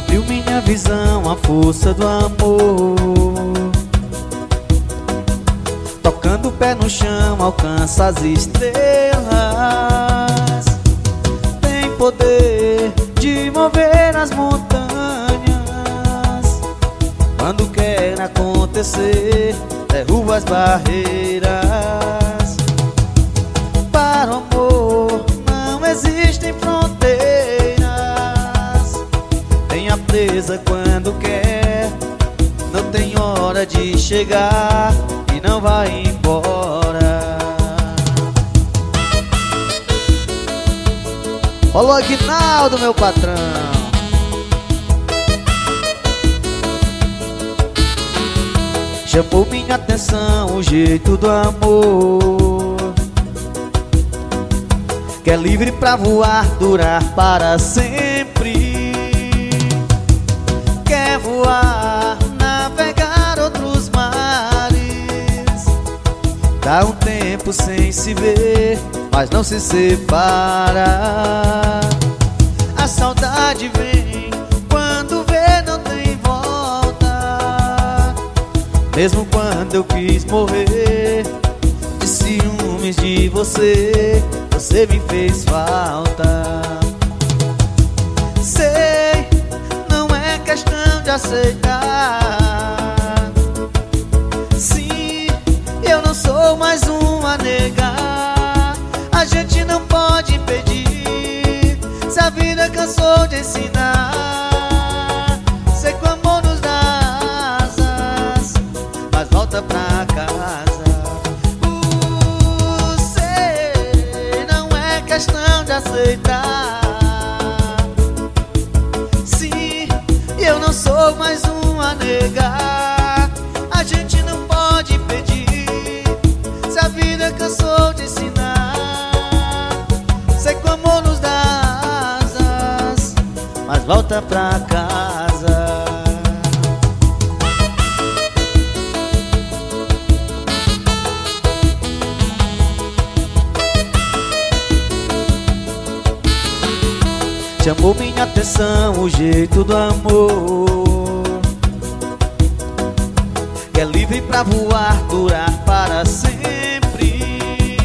abriu minha visão a força do amor. Tocando o pé no chão, alcança as estrelas. Tem poder de mover as montanhas. Quando quer acontecer, derruba as barreiras. Para o amor não existem fronteiras. Tenha presa quando quer, não tem hora de chegar e não vai embora. Olá, Aguinaldo, meu patrão. Chamou minha atenção o jeito do amor, que é livre pra voar, durar para sempre. Quer voar, navegar outros mares. Dá um tempo sem se ver, mas não se separa. A saudade vem, quando vê não tem volta. Mesmo quando eu quis morrer de ciúmes de você, você me fez falta. Sei, não é questão de aceitar. Sim, eu não sou mais um a negar. A gente não pode impedir, se a vida cansou de ensinar. Sei que o amor nos dá asas, mas volta pra casa. Sei, não é questão de aceitar. Sim, eu não sou mais um a negar. A gente não pode impedir, se a vida cansou de ensinar. Sei que o amor nos dá asas, mas volta pra casa. Chamou minha atenção o jeito do amor, que é livre pra voar, durar para sempre.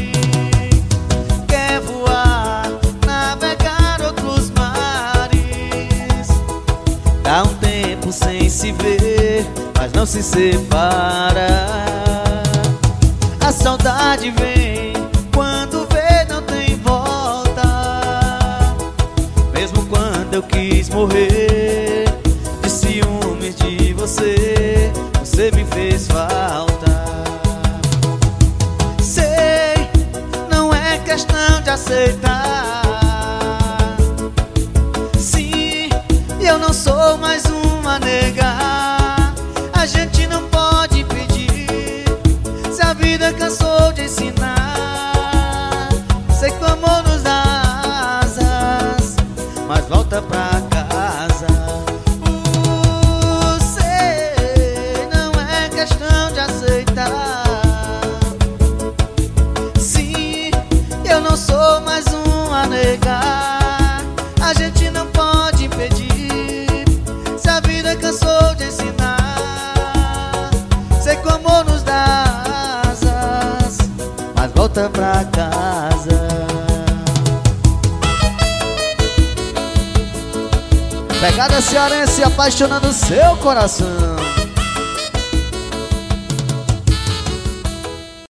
Quer voar, navegar outros mares. Dá um tempo sem se ver, mas não se separa. A saudade vem, quando vê não tem volta. Mesmo quando eu quis morrer de ciúmes de você, você me fez falta. Sei, não é questão de aceitar. Sim, eu não sou mais um a negar. A gente não pode impedir, se a vida cansou de ensinar. Sei que o amor nos dá asas, mas volta pra casa. Sei, não é questão de aceitar. Sim, eu não sou mais um a negar. A gente não pode impedir, se a vida cansou de ensinar. Sei que o amor nos dá asas, mas volta pra casa. Pegada cearense apaixonando seu coração.